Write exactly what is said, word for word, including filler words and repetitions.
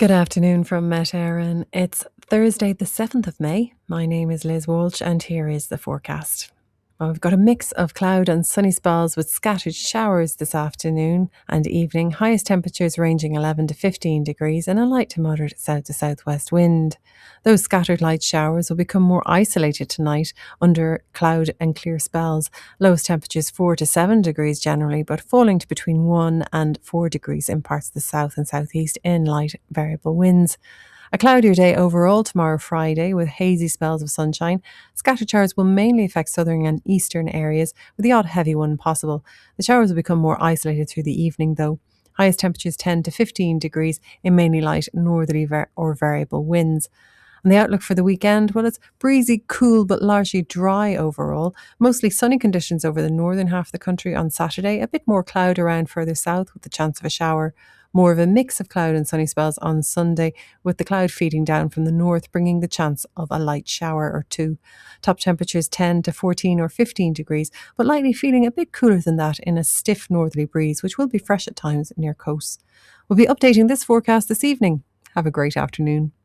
Good afternoon from Met Éireann. It's Thursday, the seventh of May. My name is Liz Walsh, and here is the forecast. Well, we've got a mix of cloud and sunny spells with scattered showers this afternoon and evening. Highest temperatures ranging eleven to fifteen degrees and a light to moderate south to southwest wind. Those scattered light showers will become more isolated tonight under cloud and clear spells. Lowest temperatures four to seven degrees generally, but falling to between one and four degrees in parts of the south and southeast in light variable winds. A cloudier day overall tomorrow, Friday, with hazy spells of sunshine. Scattered showers will mainly affect southern and eastern areas, with the odd heavy one possible. The showers will become more isolated through the evening, though. Highest temperatures ten to fifteen degrees in mainly light northerly var- or variable winds. And the outlook for the weekend, well, it's breezy, cool, but largely dry overall. Mostly sunny conditions over the northern half of the country on Saturday. A bit more cloud around further south with the chance of a shower. More of a mix of cloud and sunny spells on Sunday, with the cloud feeding down from the north, bringing the chance of a light shower or two. Top temperatures ten to fourteen or fifteen degrees, but likely feeling a bit cooler than that in a stiff northerly breeze, which will be fresh at times near coasts. We'll be updating this forecast this evening. Have a great afternoon.